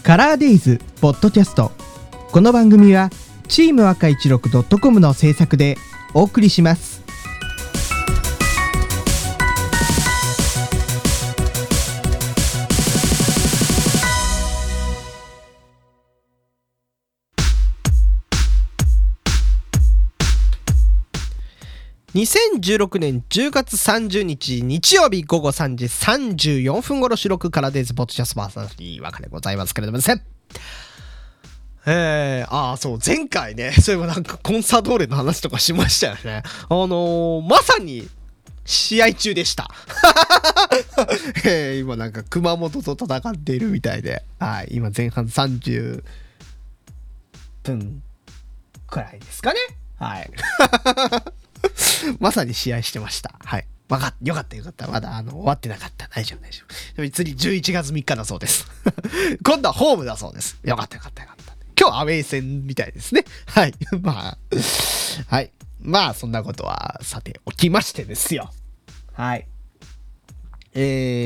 カラーデイズポッドキャスト。この番組はチーム赤16 .com の制作でお送りします。2016年10月30日日曜日午後3時34分頃収録からデイズポッドキャストパーソナリティわかでございますけれどもですね。そう、前回ね、そういえばなんかコンサドーレの話とかしましたよね。まさに試合中でした。今なんか熊本と戦っているみたいで、はい、今前半30分くらいですかね。はい。まさに試合してました。はい。よかった。まだ終わってなかった。大丈夫。次11月3日だそうです。今度はホームだそうです。よかった。今日アウェー戦みたいですね。はい。はい。まあそんなことはさておきましてですよ。はい。そう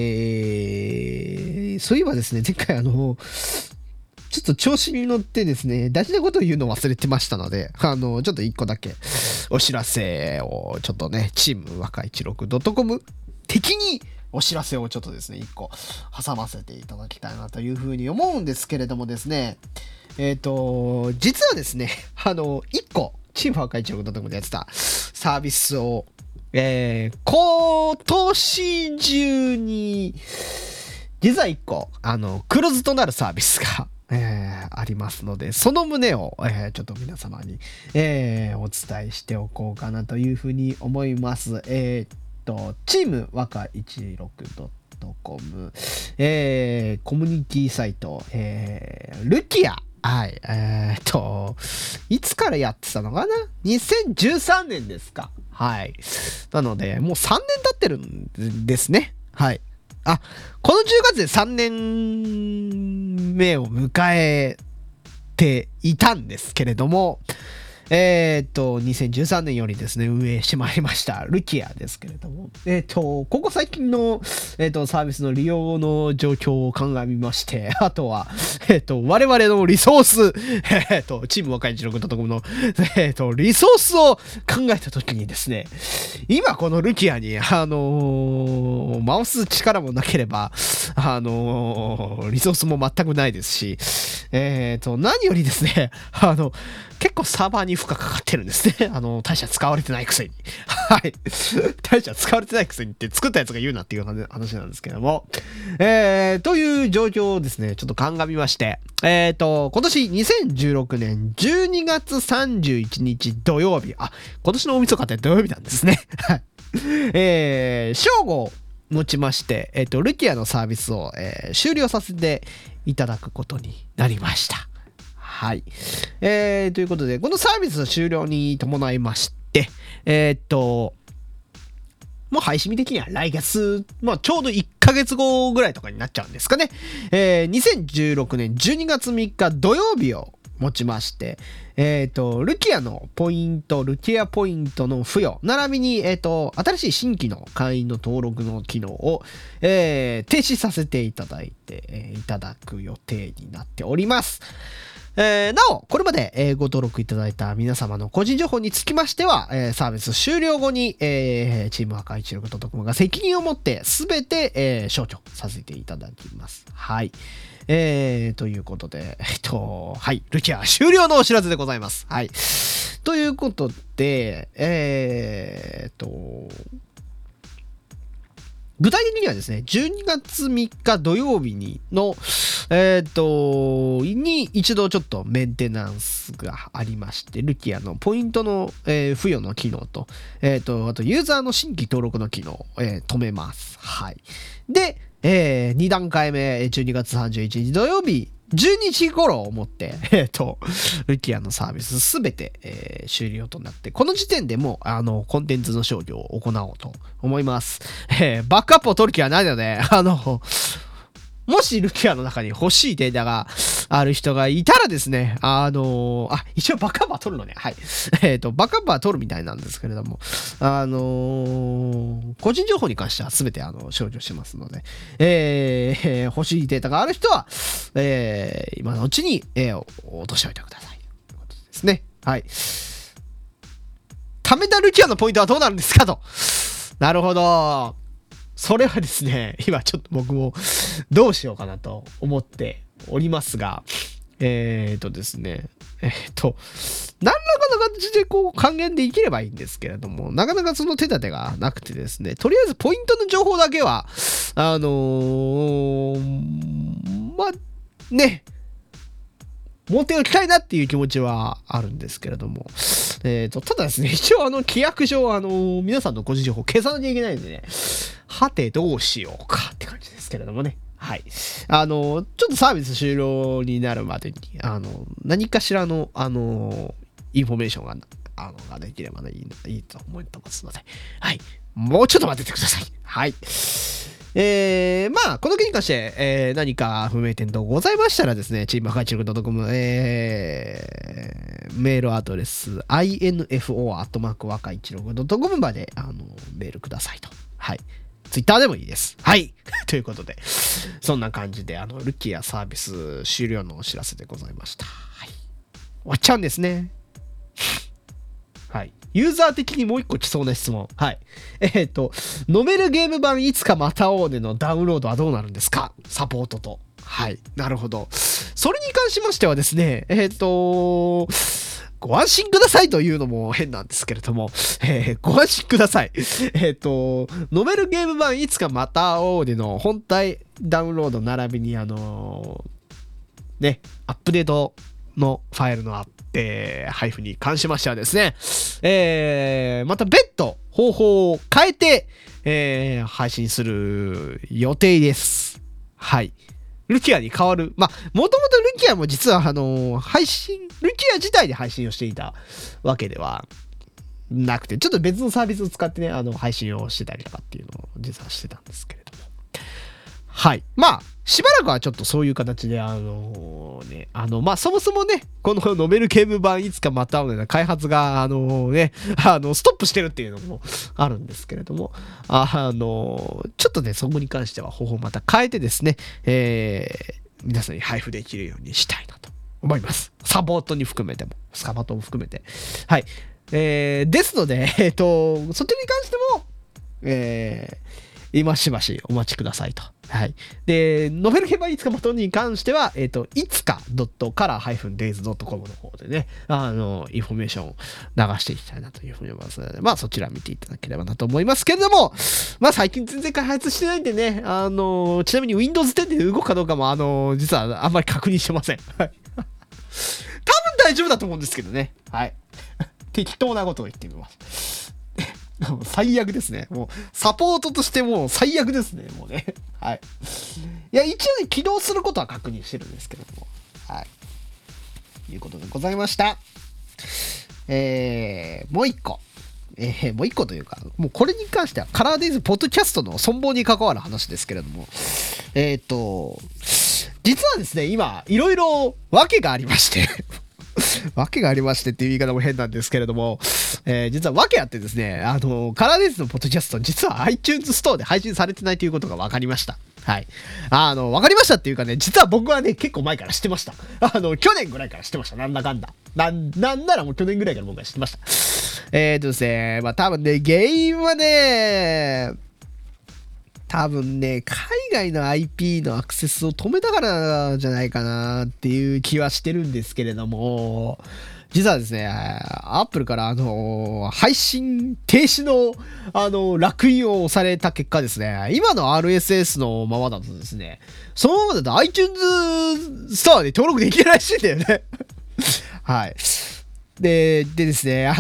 いえばですね、前回ちょっと調子に乗ってですね、大事なことを言うのを忘れてましたので、ちょっと一個だけお知らせをちょっとね、チーム若16 .com 的にお知らせをちょっとですね、一個挟ませていただきたいなというふうに思うんですけれどもですね、実はですね、一個、チーム若16 .com でやってたサービスを、今年中に、実は一個、クローズとなるサービスが、ありますので、その旨を、ちょっと皆様に、お伝えしておこうかなというふうに思います。チーム若16 .com、コミュニティサイト、ルキア。はい。いつからやってたのかな ?2013 年ですか。はい。なので、もう3年経ってるんですね。はい。この10月で3年目を迎えていたんですけれども、2013年よりですね、運営してまいりました、ルキアですけれども、ここ最近の、サービスの利用の状況を鑑みまして、あとは、我々のリソース、チーム若い16 .com の、リソースを考えたときにですね、今このルキアに、回す力もなければ、リソースも全くないですし、何よりですね、結構サーバーに負荷かかってるんですね。大社使われてないくせに。はい。大社使われてないくせにって作ったやつが言うなっていう話なんですけども。という状況をですね、ちょっと鑑みまして、今年2016年12月31日土曜日。今年の大晦日って土曜日なんですね。はい。正午をもちまして、ルキアのサービスを、終了させていただくことになりました。はい。ということで、このサービスの終了に伴いまして、もう配信日的には来月、ちょうど1ヶ月後ぐらいとかになっちゃうんですかね。2016年12月3日土曜日をもちまして、ルキアのポイント、ルキアポイントの付与、並びに、新しい新規の会員の登録の機能を、停止させていただいて、いただく予定になっております。なお、これまで、ご登録いただいた皆様の個人情報につきましては、サービス終了後に、チーム赤16 .com が責任を持って全て、消去させていただきます。はい。ということで、はい、ルキア終了のお知らせでございます。はい。ということで、具体的にはですね、12月3日土曜日に一度ちょっとメンテナンスがありまして、ルキアのポイントの、付与の機能と、あとユーザーの新規登録の機能を、止めます。はい。で、2段階目、12月31日土曜日、12時頃をもって、ルキアのサービスすべて、終了となって、この時点でもう、コンテンツの消去を行おうと思います。バックアップを取る気はないので、ももしルキアの中に欲しいデータがある人がいたらですね、一応バックアップは取るのね。はい。バックアップは取るみたいなんですけれども、個人情報に関しては全て少女しますので、欲しいデータがある人は、今のうちに、落としておいてください。ということですね。はい。貯めたルキアのポイントはどうなるんですかと。なるほど。それはですね、今ちょっと僕もどうしようかなと思っておりますが、ですね、何らかの形でこう還元できればいいんですけれども、なかなかその手立てがなくてですね、とりあえずポイントの情報だけは、持っておきたいなっていう気持ちはあるんですけれども、ただですね、一応規約上、皆さんの個人情報を消さなきゃいけないんでね、はてどうしようかって感じですけれどもね。はい。ちょっとサービス終了になるまでに、何かしらの、インフォメーションができればね、いいと思ってますので、はい。もうちょっと待っててください。はい。この件に関して、何か不明点等ございましたらですね、チーム816.com、メールアドレス、info@waka16.com まで、メールくださいと。はい。ツイッターでもいいです。はい。ということで、そんな感じで、ルキアサービス終了のお知らせでございました。はい。終わっちゃうんですね。はい。ユーザー的にもう一個来そうな質問。はい。飲めるゲーム版いつかまた会おうでのダウンロードはどうなるんですか？サポートと。はい。なるほど。それに関しましてはですね、ご安心くださいというのも変なんですけれども、ご安心ください。飲めるゲーム版いつかまた会おうでの本体ダウンロード並びにアップデートのファイルの配布に関しましてはですね、また別途方法を変えて、配信する予定です。はい。ルキアに変わる。もともとルキアも実はルキア自体で配信をしていたわけではなくて、ちょっと別のサービスを使ってね、配信をしてたりとかっていうのを実はしてたんですけれども。はい。しばらくはちょっとそういう形で、そもそもね、このノベルゲーム版いつかまた会うような開発が、ストップしてるっていうのもあるんですけれども、ちょっとね、そこに関しては方法をまた変えてですね、皆さんに配布できるようにしたいなと思います。サポートも含めて。はい。ですので、そっちに関しても、今しばしお待ちくださいと。はい。で、ノベルゲーム版いつかまたに関しては、いつか.color-days.com の方でね、インフォメーションを流していきたいなというふうに思いますので、そちら見ていただければなと思いますけれども、最近全然開発してないんでね、ちなみに Windows 10で動くかどうかも、実はあんまり確認してません。はい。多分大丈夫だと思うんですけどね。はい。適当なことを言ってみます。最悪ですね。もう、サポートとしてもう最悪ですね。もうね。はい。いや、一応ね、起動することは確認してるんですけども。はい。ということでございました。もう一個というか、もうこれに関しては、カラーデイズポッドキャストの存亡に関わる話ですけれども、実はですね、今、いろいろ訳がありまして、訳がありましてっていう言い方も変なんですけれども、実は訳あってですね、カラーデイズのポッドキャスト、実は iTunes ストアで配信されてないということが分かりました。はい。分かりましたっていうかね、実は僕はね、結構前から知ってました。去年ぐらいから知ってました。なんだかんだ。なんならもう去年ぐらいから僕は知ってました。ですね、多分ね、原因はね、海外の IP のアクセスを止めたからじゃないかなっていう気はしてるんですけれども、実はですね、アップルから配信停止の烙印を押された結果ですね、今の RSS のままだとですね、そのままだと iTunes ストアで登録できないらしいんだよね。はい。でですね、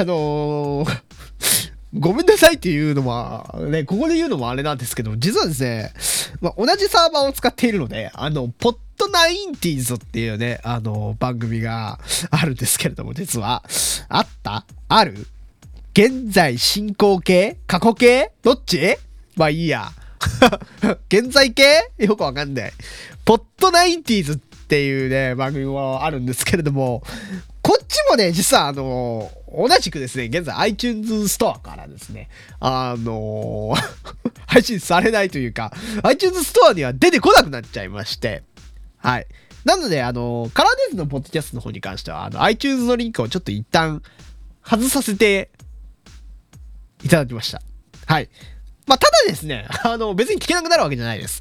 ごめんなさいっていうのは、ね、ここで言うのもあれなんですけど、実はですね、同じサーバーを使っているので、ポッドナインティーズっていうね、番組があるんですけれども、実は、ある現在進行形過去形どっちいいや。 現在形よくわかんない。ポッドナインティーズっていうね、番組もあるんですけれども、こっちもね、実は同じくですね、現在 iTunes ストアからですね、配信されないというか、iTunes ストアには出てこなくなっちゃいまして、はい。なので、カラーデイズのポッドキャストの方に関しては、iTunes のリンクをちょっと一旦外させていただきました。はい。まあ、ただですね、別に聞けなくなるわけじゃないです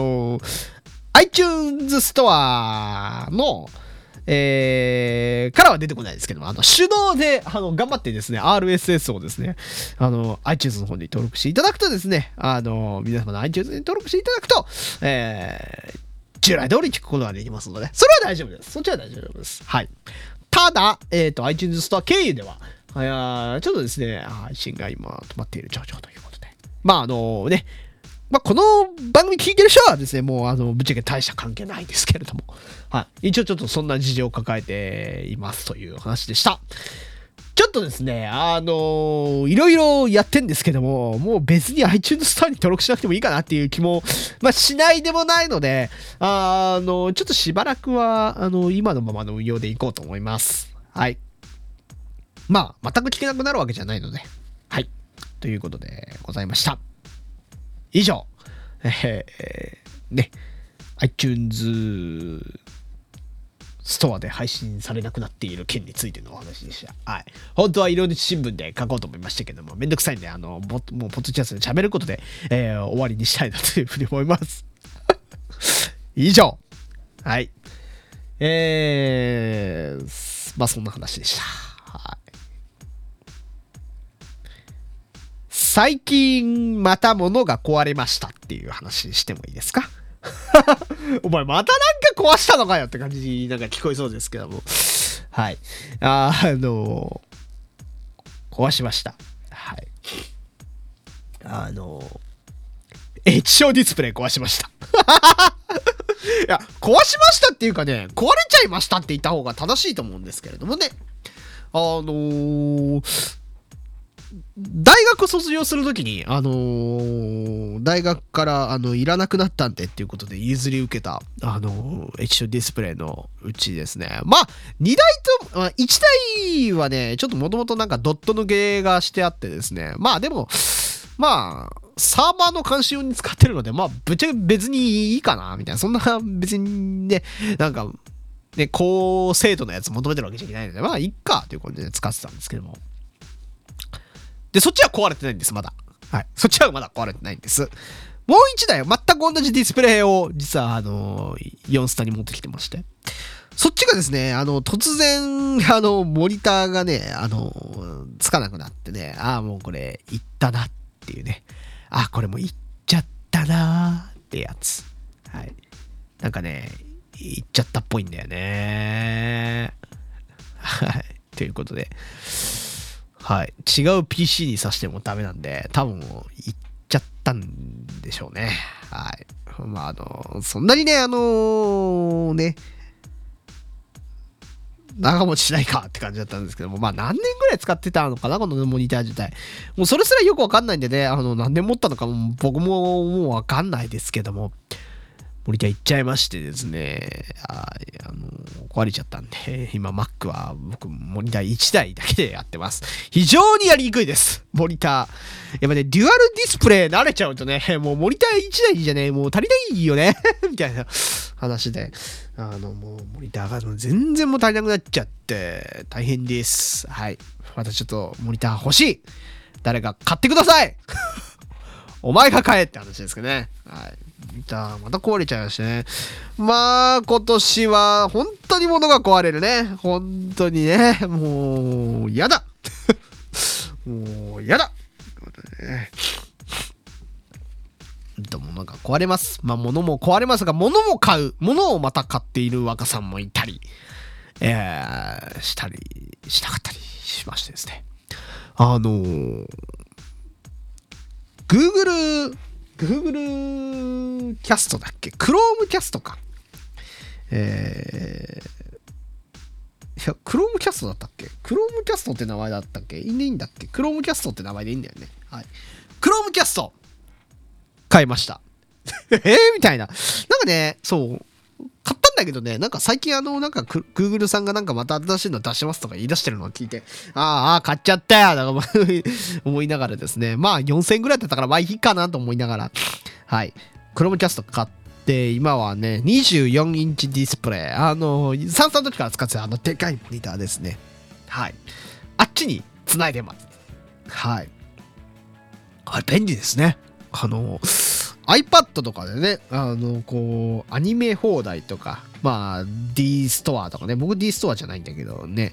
。iTunes ストアの、からは出てこないですけども、手動で、頑張ってですね、RSS をですね、iTunes の方に登録していただくとですね、皆様の iTunes に登録していただくと、従来通り聞くことができますので、それは大丈夫です。そっちは大丈夫です。はい。ただ、iTunes ストア経由では、ちょっとですね、配信が今止まっている状況ということで。まあ、ね、まあ、この番組聞いてる人はですね、もうぶっちゃけ大した関係ないですけれども、はい。一応ちょっとそんな事情を抱えていますという話でした。ちょっとですね、いろいろやってんですけども、もう別に iTunes ストアに登録しなくてもいいかなっていう気も、まあ、しないでもないので、ちょっとしばらくは、今のままの運用でいこうと思います。はい。まあ、全く聞けなくなるわけじゃないので、はい。ということでございました。以上、ね、iTunes ストアで配信されなくなっている件についてのお話でした。はい。本当は色々新聞で書こうと思いましたけども、めんどくさいんで、もうポッドキャストで喋ることで、終わりにしたいなというふうに思います。以上。はい。まあそんな話でした。はい。最近また物が壊れましたっていう話してもいいですか？お前またなんか壊したのかよって感じになんか聞こえそうですけども。はい。壊しました。はい。液晶ディスプレイ壊しました。いや、壊しましたっていうかね、壊れちゃいましたって言った方が正しいと思うんですけれどもね。大学卒業するときに、大学から、いらなくなったんでっていうことで譲り受けた、液晶ディスプレイのうちですね。まあ、2台と、1台はね、ちょっともともとなんかドット抜けがしてあってですね。まあでも、まあ、サーバーの監視用に使ってるので、まあ、ぶっちゃけ別にいいかな、みたいな。そんな、別にね、なんか、ね、高精度のやつ求めてるわけじゃいけないので、まあ、いっか、ということで使ってたんですけども。で、そっちは壊れてないんです、まだ。はい。そっちはまだ壊れてないんです。もう一台、全く同じディスプレイを、実は、4スタに持ってきてまして。そっちがですね、突然、モニターがね、つかなくなってね、もうこれ、いったなっていうね。これもいっちゃったなーってやつ。はい。なんかね、いっちゃったっぽいんだよね。はい。ということで。はい。違う PC に挿してもダメなんで、多分もういっちゃったんでしょうね。はい。まあ、そんなにね、ね、長持ちしないかって感じだったんですけども、まあ何年ぐらい使ってたのかな、このモニター自体。もうそれすらよくわかんないんでね、何年持ったのかも僕ももうわかんないですけども、モニターいっちゃいましてですね、壊れちゃったんで、今 Mac は僕モニター1台だけでやってます。非常にやりにくいです。モニター。やっぱね、デュアルディスプレイ慣れちゃうとね、もうモニター1台じゃね、もう足りないよね。みたいな話で、もうモニターが全然もう足りなくなっちゃって、大変です。はい。またちょっとモニター欲しい。誰か買ってください。お前が買えって話ですけどね。はい。また壊れちゃいましたね。まあ、今年は本当に物が壊れるね。本当にね。もう、やだ。もう、やだ。物が壊れます。まあ、物も壊れますが、物も買う。物をまた買っている若さんもいたり、したり、しなかったりしましてですね。Google キャストだっけ？ Chrome キャストか。いや、Chrome キャストだったっけ？ Chrome キャストって名前だったっけ？いいんだっけ？ Chrome キャストって名前でいいんだよね。はい。Chrome キャスト買いました。みたいな。なんかね、そう。買ったんだけどね、なんか最近なんかGoogle さんがなんかまた新しいの出しますとか言い出してるのを聞いて、買っちゃったよだから思いながらですね、まあ4000円ぐらいだったからまあいいかなと思いながら、はい。クロームキャスト買って、今はね、24インチディスプレイ、33の時から使ってたでかいモニターですね。はい。あっちに繋いでます。はい。あれ便利ですね。iPad とかでね、こう、アニメ放題とか、まあ、D ストアとかね、僕 D ストアじゃないんだけどね、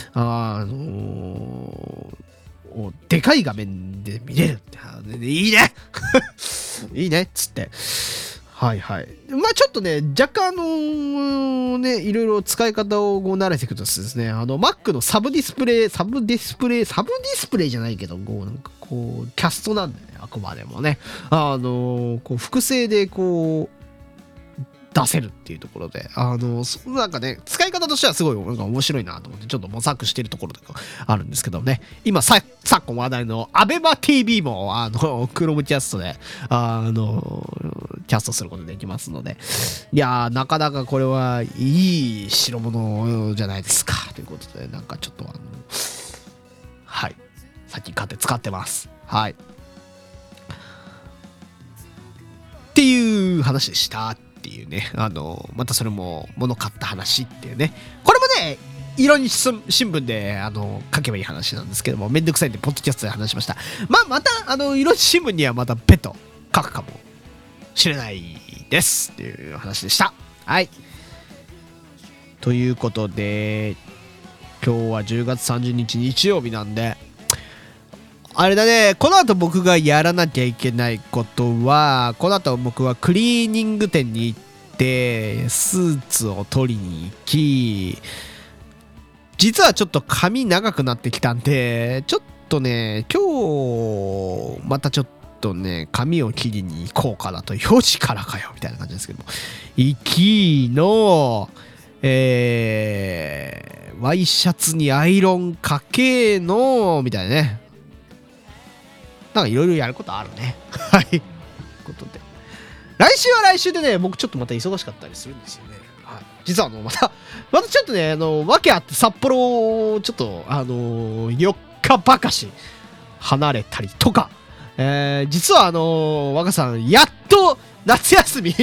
でかい画面で見れるって、いいねいいねっつって。はいはい。まあちょっとね、若干ね、いろいろ使い方をこう慣れていくとですね、Mac のサブディスプレイじゃないけど、こう、なんかこう、キャストなんだよね、あくまでもね。こう、複製でこう、出せるっていうところで、なんかね、使い方としてはすごいなんか面白いなと思って、ちょっと模索してるところとかあるんですけどね、今昨今話題の ABEMA TV も、Chrome キャストで、キャストすることできますので、いやー、なかなかこれはいい代物じゃないですか、ということで、なんかちょっとはい、最近買って使ってます。はい。っていう話でした。っていうね、またそれも物買った話っていうね、これもね、色日新聞で書けばいい話なんですけども、めんどくさいんでポッドキャストで話しました。また色日新聞にはまた別途書くかもしれないですっていう話でした。はい。ということで、今日は10月30日日曜日なんで、あれだね、この後僕がやらなきゃいけないことは、この後僕はクリーニング店に行って、スーツを取りに行き、実はちょっと髪長くなってきたんで、ちょっとね、今日、またちょっとね、髪を切りに行こうかなと、4時からかよ、みたいな感じですけども。行きの、ワイシャツにアイロンかけの、みたいなね。なんかいろいろやることあるね。はい。ということで。来週は来週でね、僕ちょっとまた忙しかったりするんですよね。はい。実はまたちょっとね、訳あって札幌、ちょっと、4日ばかし離れたりとか、実は若さん、やっと夏休み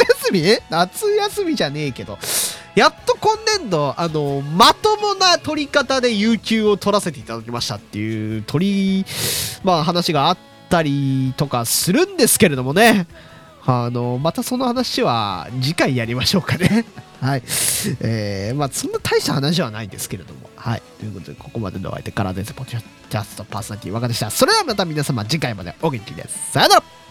じゃねえけど、やっと今年度、まともな取り方で有給を取らせていただきましたっていう話があったりとかするんですけれどもね。またその話は次回やりましょうかね。はい。そんな大した話はないんですけれども。はい。ということで、ここまでのお相手からです。ポッドキャストパーソナリティ若でした。それではまた皆様次回までお元気です。さよなら。